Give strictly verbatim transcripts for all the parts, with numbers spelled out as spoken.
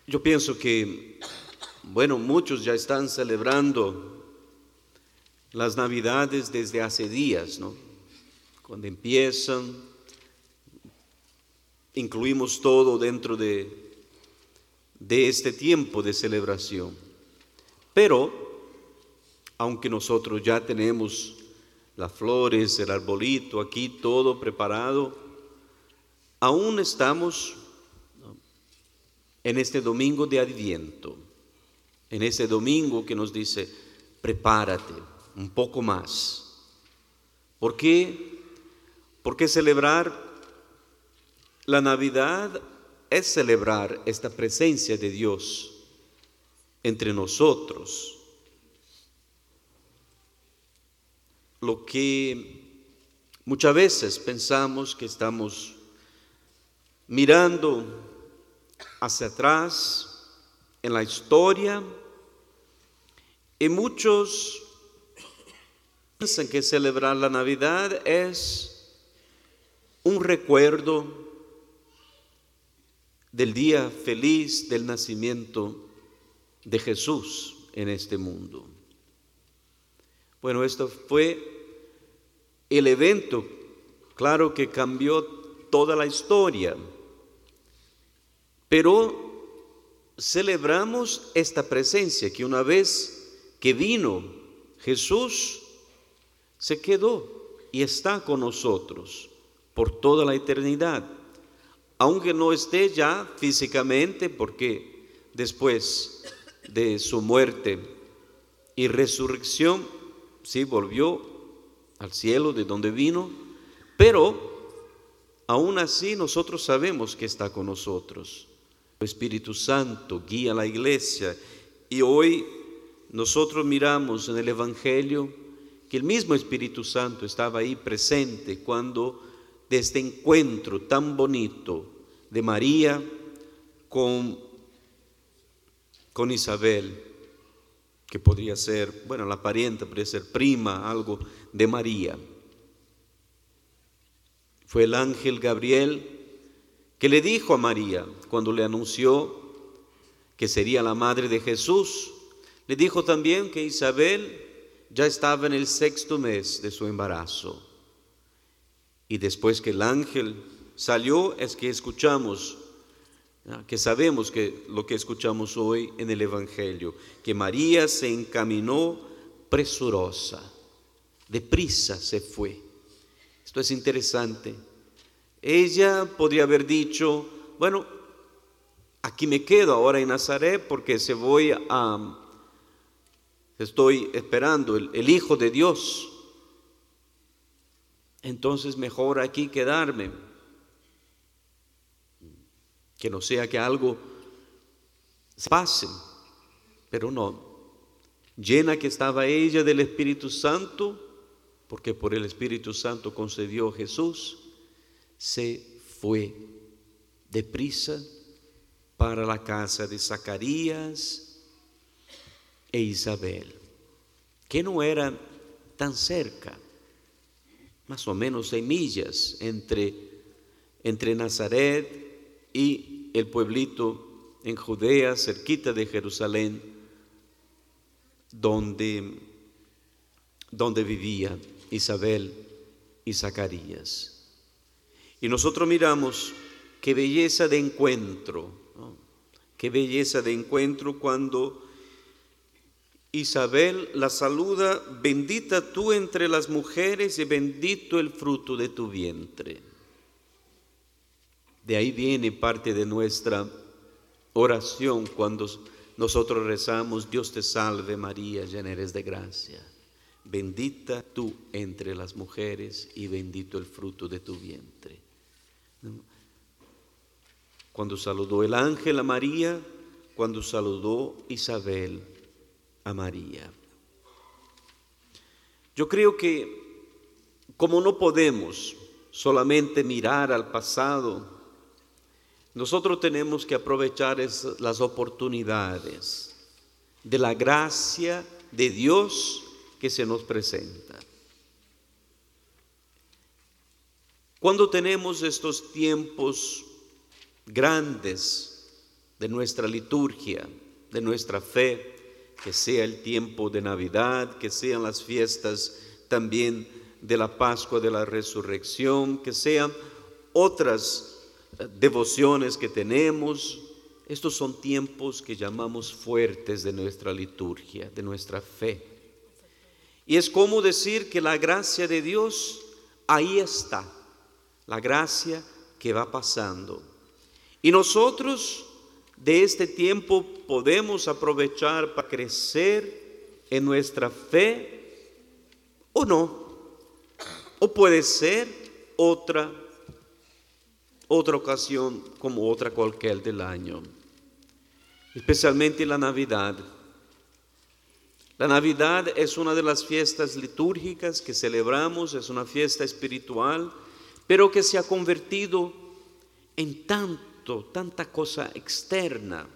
Yo pienso que, bueno, muchos ya están celebrando las Navidades desde hace días, ¿no? Cuando empiezan, incluimos todo dentro de, de este tiempo de celebración. Pero, aunque nosotros ya tenemos las flores, el arbolito, aquí todo preparado, aún estamos en este domingo de Adviento, en este domingo que nos dice, prepárate un poco más. ¿Por qué? Porque celebrar la Navidad es celebrar esta presencia de Dios entre nosotros. Lo que muchas veces pensamos que estamos mirando hacia atrás en la historia, y muchos piensan que celebrar la Navidad es un recuerdo del día feliz del nacimiento de Jesús en este mundo. Bueno, esto fue el evento, claro, que cambió toda la historia. Pero celebramos esta presencia que una vez que vino Jesús, se quedó y está con nosotros por toda la eternidad. Aunque no esté ya físicamente, porque después de su muerte y resurrección, sí volvió al cielo de donde vino, pero aún así nosotros sabemos que está con nosotros. El Espíritu Santo guía a la iglesia, y hoy nosotros miramos en el Evangelio que el mismo Espíritu Santo estaba ahí presente cuando de este encuentro tan bonito de María con, con Isabel, que podría ser, bueno, la parienta, podría ser prima, algo de María. Fue el ángel Gabriel que le dijo a María, cuando le anunció que sería la madre de Jesús, le dijo también que Isabel ya estaba en el sexto mes de su embarazo. Y después que el ángel salió, es que escuchamos, que sabemos que lo que escuchamos hoy en el Evangelio, que María se encaminó presurosa, deprisa se fue. Esto es interesante. Ella podría haber dicho, bueno, aquí me quedo ahora en Nazaret porque se voy a, estoy esperando el, el Hijo de Dios. Entonces mejor aquí quedarme, que no sea que algo pase, pero no. Llena que estaba ella del Espíritu Santo, porque por el Espíritu Santo concedió Jesús, se fue deprisa para la casa de Zacarías e Isabel, que no eran tan cerca, más o menos seis millas entre, entre Nazaret y el pueblito en Judea, cerquita de Jerusalén, donde, donde vivían Isabel y Zacarías. Y nosotros miramos qué belleza de encuentro, ¿no? Qué belleza de encuentro cuando Isabel la saluda, bendita tú entre las mujeres y bendito el fruto de tu vientre. De ahí viene parte de nuestra oración cuando nosotros rezamos, Dios te salve María, llena eres de gracia. Bendita tú entre las mujeres y bendito el fruto de tu vientre. Cuando saludó el ángel a María, cuando saludó Isabel a María. Yo creo que como no podemos solamente mirar al pasado, nosotros tenemos que aprovechar es, las oportunidades de la gracia de Dios que se nos presenta. Cuando tenemos estos tiempos grandes de nuestra liturgia, de nuestra fe, que sea el tiempo de Navidad, que sean las fiestas también de la Pascua, de la Resurrección, que sean otras devociones que tenemos. Estos son tiempos que llamamos fuertes de nuestra liturgia, de nuestra fe. Y es como decir que la gracia de Dios ahí está, la gracia que va pasando. Y nosotros de este tiempo podemos aprovechar para crecer en nuestra fe o no. O puede ser otra, otra ocasión como otra cualquier del año. Especialmente la Navidad. La Navidad es una de las fiestas litúrgicas que celebramos, es una fiesta espiritual, pero que se ha convertido en tanto, tanta cosa externa,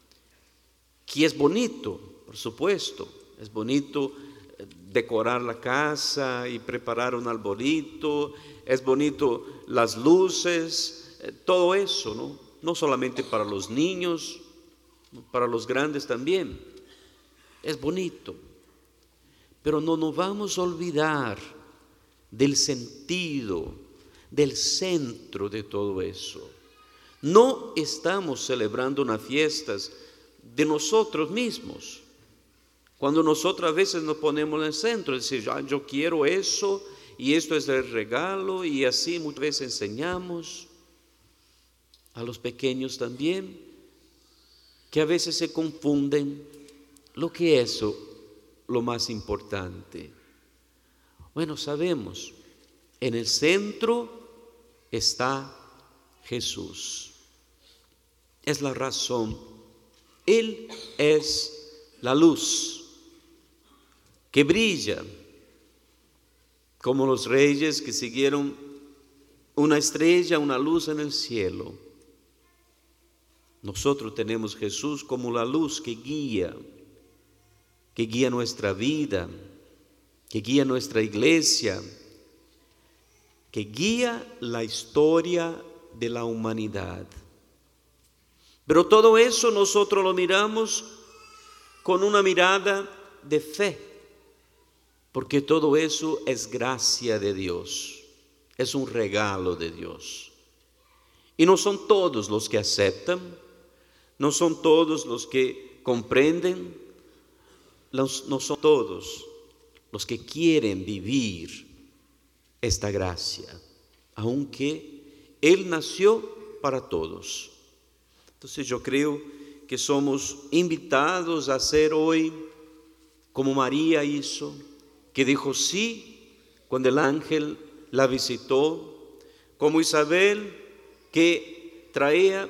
que es bonito, por supuesto, es bonito decorar la casa y preparar un arbolito, es bonito las luces, todo eso, ¿no? No solamente para los niños, para los grandes también. Es bonito, pero no nos vamos a olvidar del sentido, del centro de todo eso. No estamos celebrando unas fiestas de nosotros mismos. Cuando nosotros a veces nos ponemos en el centro, decimos, ah, yo quiero eso y esto es el regalo, y así muchas veces enseñamos a los pequeños también, que a veces se confunden lo que es eso, lo más importante. Bueno, sabemos, en el centro está Jesús. Es la razón. Él es la luz que brilla, como los reyes que siguieron una estrella, una luz en el cielo. Nosotros tenemos Jesús como la luz que guía, que guía nuestra vida, que guía nuestra iglesia, que guía la historia de la humanidad. Pero todo eso nosotros lo miramos con una mirada de fe, porque todo eso es gracia de Dios, es un regalo de Dios. Y no son todos los que aceptan, no son todos los que comprenden, Los, no son todos los que quieren vivir esta gracia, aunque Él nació para todos. Entonces yo creo que somos invitados a hacer hoy como María hizo, que dijo sí cuando el ángel la visitó, como Isabel que traía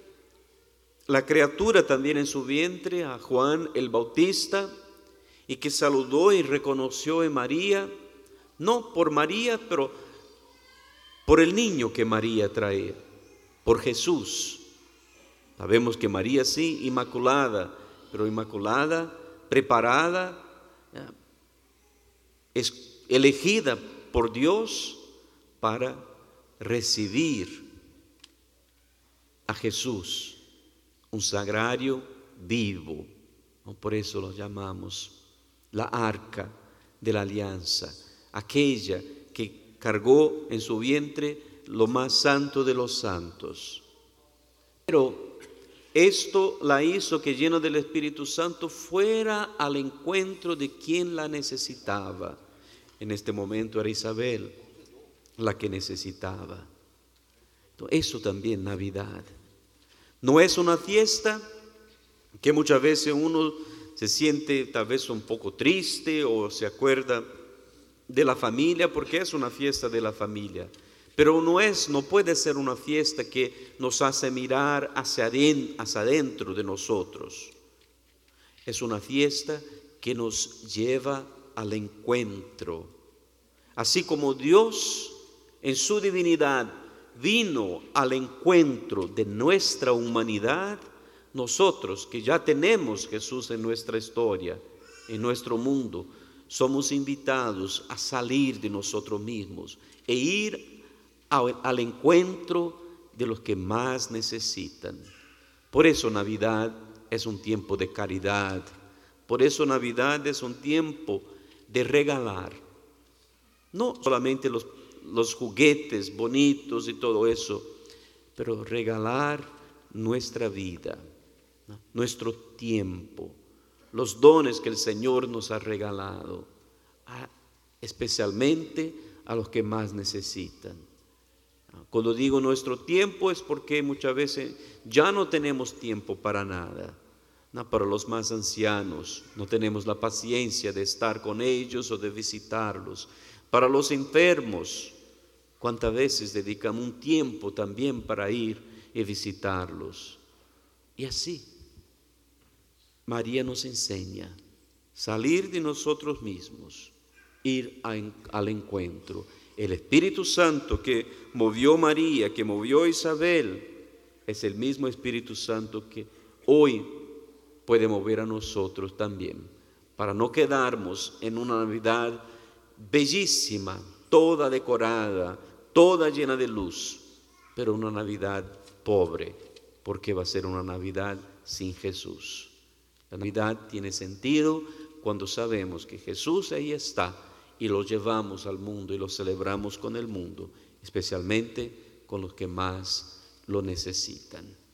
la criatura también en su vientre, a Juan el Bautista, y que saludó y reconoció en María, no por María, pero por el niño que María traía, por Jesús. Sabemos que María sí, inmaculada, pero inmaculada, preparada, es elegida por Dios para recibir a Jesús, un sagrario vivo. Por eso lo llamamos la arca de la alianza, aquella que cargó en su vientre lo más santo de los santos. Pero esto la hizo que, lleno del Espíritu Santo, fuera al encuentro de quien la necesitaba. En este momento era Isabel la que necesitaba. Eso también Navidad. No es una fiesta que muchas veces uno se siente tal vez un poco triste o se acuerda de la familia, porque es una fiesta de la familia. Pero no es, no puede ser una fiesta que nos hace mirar hacia adentro de nosotros. Es una fiesta que nos lleva al encuentro. Así como Dios en su divinidad vino al encuentro de nuestra humanidad, nosotros que ya tenemos Jesús en nuestra historia, en nuestro mundo, somos invitados a salir de nosotros mismos e ir al encuentro de los que más necesitan. Por eso Navidad es un tiempo de caridad. Por eso Navidad es un tiempo de regalar. No solamente los, los juguetes bonitos y todo eso, pero regalar nuestra vida, ¿no? Nuestro tiempo, los dones que el Señor nos ha regalado, a, especialmente a los que más necesitan. Cuando digo nuestro tiempo es porque muchas veces ya no tenemos tiempo para nada. No, para los más ancianos no tenemos la paciencia de estar con ellos o de visitarlos. Para los enfermos, ¿cuántas veces dedicamos un tiempo también para ir y visitarlos? Y así, María nos enseña salir de nosotros mismos, ir a, al encuentro. El Espíritu Santo que movió María, que movió Isabel, es el mismo Espíritu Santo que hoy puede mover a nosotros también, para no quedarnos en una Navidad bellísima, toda decorada, toda llena de luz, pero una Navidad pobre, porque va a ser una Navidad sin Jesús. La Navidad tiene sentido cuando sabemos que Jesús ahí está y lo llevamos al mundo y lo celebramos con el mundo, especialmente con los que más lo necesitan.